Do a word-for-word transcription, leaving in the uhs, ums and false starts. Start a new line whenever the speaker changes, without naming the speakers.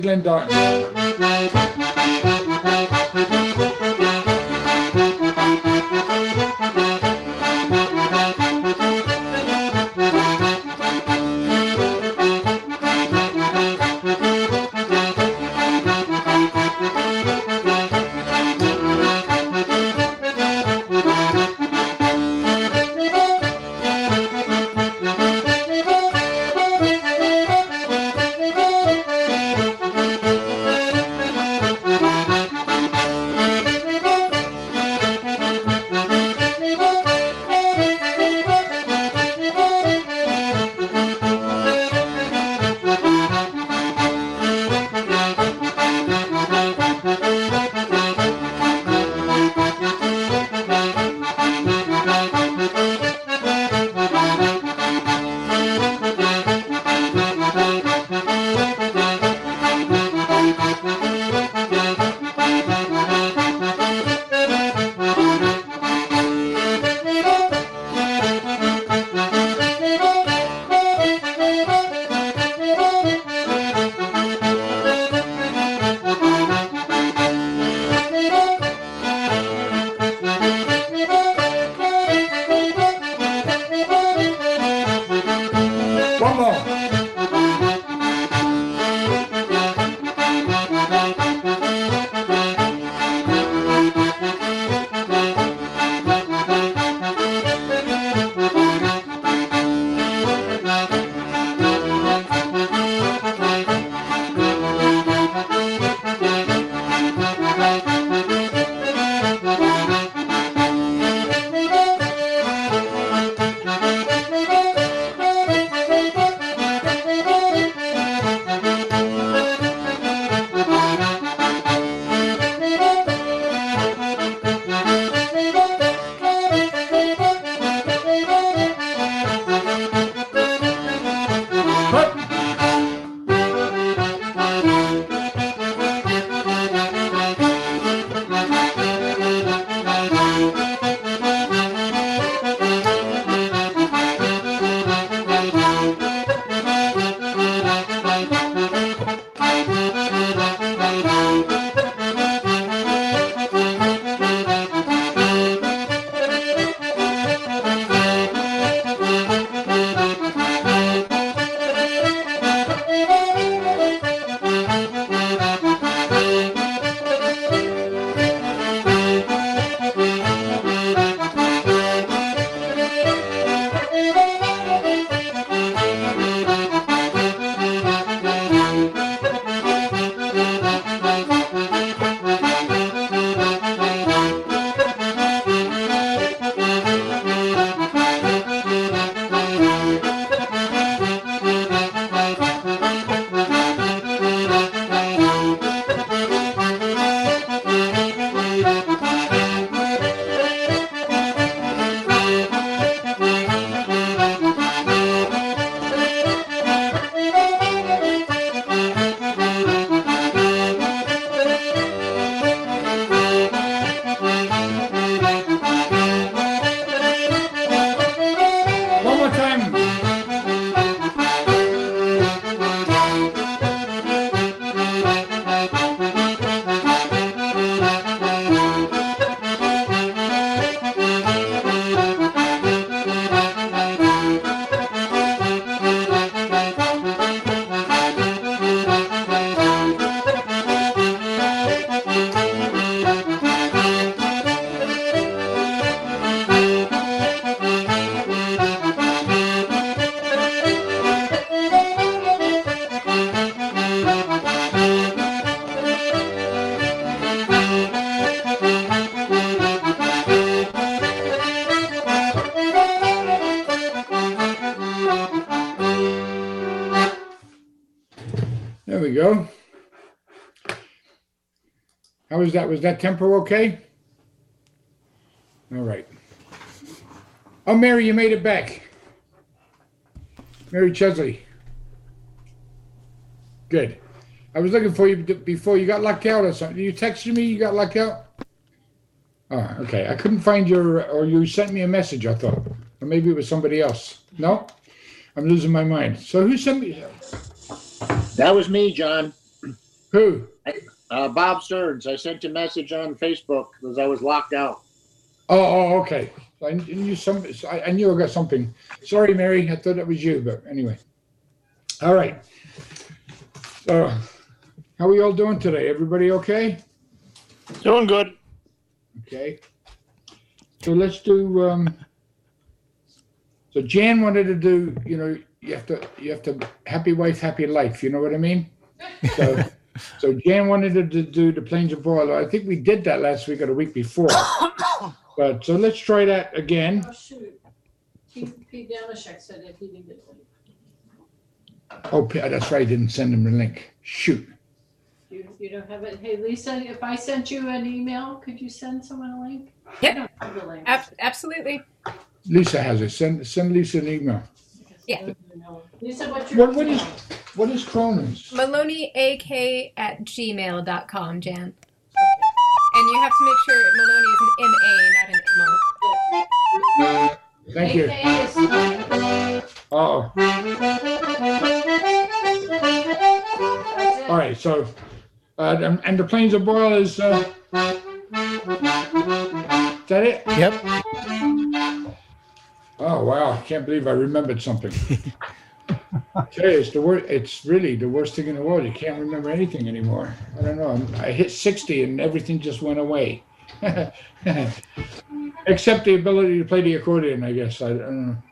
Glenn Dalton. One more. There we go. How was that? Was that tempo okay? All right. Oh, Mary, you made it back. Mary Chesley. Good. I was looking for you before you got locked out or something. You texted me you got locked out? Oh, okay. I couldn't find your, or you sent me a message, I thought. Or maybe it was somebody else. No? I'm losing my mind. So who sent me?
That was me, John.
Who?
Uh, Bob Stearns. I sent a message on Facebook because I was locked out.
Oh, oh, okay. I knew some. I, I knew I got something. Sorry, Mary. I thought that was you, but anyway. All right. So, how are we all doing today? Everybody okay?
Doing good.
Okay. So let's do. Um, so Jan wanted to do. You know, you have to. You have to. Happy wife, happy life. You know what I mean? So, so Jan wanted to, to do the Plains of Boiler. I think we did that last week or the week before. But so let's try that again.
Oh, shoot. Pete, Pete Danishek said that he didn't get the link.
Oh, P- that's right. I didn't send him the link. Shoot.
You, you don't have it. Hey, Lisa, if I sent you an email, could you send someone a link?
Yep.
I don't have the link.
Ab- absolutely.
Lisa has it. Send send Lisa an email.
Yeah.
Lisa, what's your
What what is
email?
what is Cronin's?
Maloney A K at gmail dot com, Jan. And you have to make sure Maloney is an M A, not an M O.
Thank you.
A K is fine.
Oh,
That's it.
all right. So, uh, and, and the Plains of Boil is. Uh, is that it?
Yep.
Oh wow! I can't believe I remembered something. Okay, it's the worst. It's really the worst thing in the world. You can't remember anything anymore. I don't know. I'm, I hit sixty and everything just went away, except the ability to play the accordion. I guess I, I don't know.